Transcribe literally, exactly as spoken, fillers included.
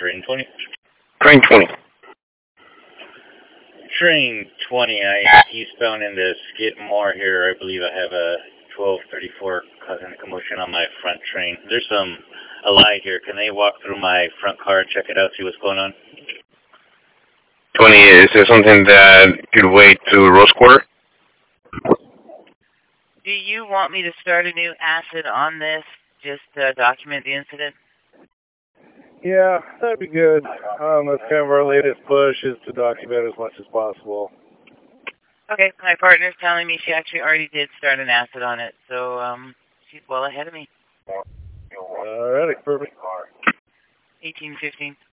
train twenty? Train twenty. Train twenty, I eastbound into Skidmore here. I believe I have a twelve thirty-four causing a commotion on my front train. There's some, a light here. Can they walk through my front car, check it out, see what's going on? twenty, is there something that could wait to Rose Quarter? Do you want me to start a new acid on this, just to document the incident? Yeah, that'd be good. Um, that's kind of our latest push, is to document as much as possible. Okay, my partner's telling me she actually already did start an acid on it, so um, she's well ahead of me. Alrighty, perfect. eighteen fifteen.